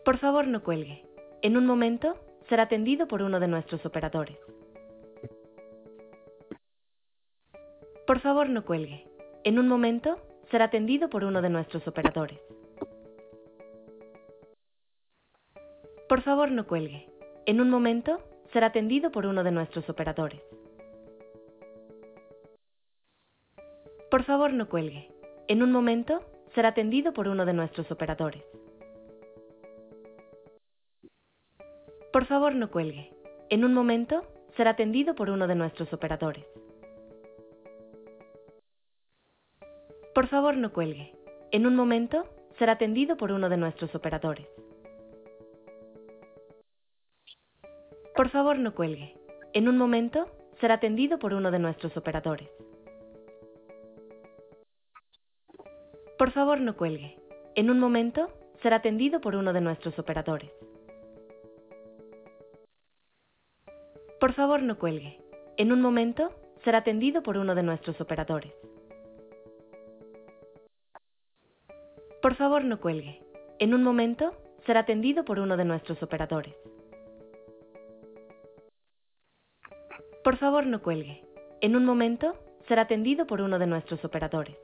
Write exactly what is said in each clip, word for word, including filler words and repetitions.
Por favor, no cuelgue. En un momento, será atendido por uno de nuestros operadores. Por favor, no cuelgue. En un momento, será atendido por uno de nuestros operadores. Por favor, no cuelgue. En un momento, será atendido por uno de nuestros operadores. Por favor, no cuelgue. En un momento, será atendido por uno de nuestros operadores. Por favor, no cuelgue. En un momento, será atendido por uno de nuestros operadores. Por favor, no cuelgue. En un momento, será atendido por uno de nuestros operadores. Por favor, no cuelgue. En un momento, será atendido por uno de nuestros operadores. Por favor, no cuelgue. En un momento, será atendido por uno de nuestros operadores. Por favor, no cuelgue. En un momento, será atendido por uno de nuestros operadores. Por favor, no cuelgue. En un momento, será atendido por uno de nuestros operadores. Por favor, no cuelgue. En un momento, será atendido por uno de nuestros operadores.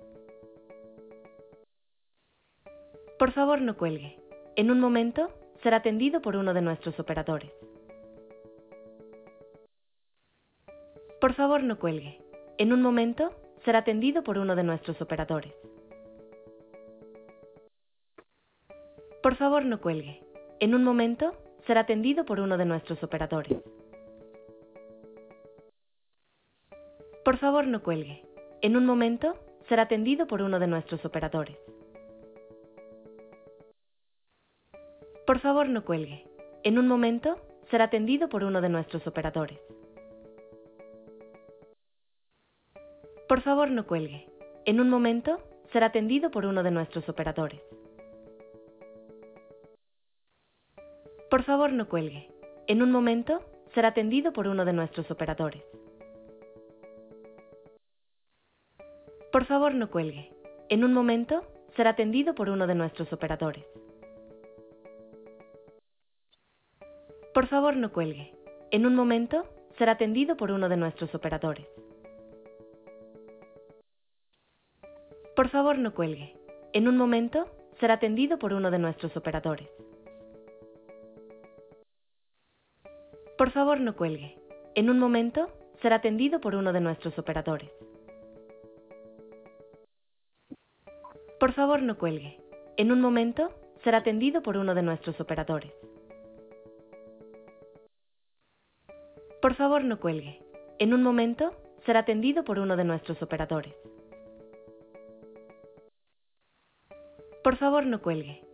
Por favor, no cuelgue. En un momento, será atendido por uno de nuestros operadores. Por favor, no cuelgue. En un momento, será atendido por uno de nuestros operadores. Por favor, no cuelgue. En un momento, será atendido por uno de nuestros operadores. Por favor, no cuelgue. En un momento, será atendido por uno de nuestros operadores. Por favor, no cuelgue. En un momento, será atendido por uno de nuestros operadores. Por favor, no cuelgue. En un momento, será atendido por uno de nuestros operadores. Por favor, no cuelgue. En un momento, será atendido por uno de nuestros operadores. Por favor, no cuelgue. En un momento, será atendido por uno de nuestros operadores. Por favor, no cuelgue. En un momento, será atendido por uno de nuestros operadores. Por favor, no cuelgue. En un momento, será atendido por uno de nuestros operadores. Por favor, no cuelgue. En un momento, será atendido por uno de nuestros operadores. Por favor, no cuelgue. En un momento, será atendido por uno de nuestros operadores. Por favor, no cuelgue. En un momento, será atendido por uno de nuestros operadores. Por favor, no cuelgue.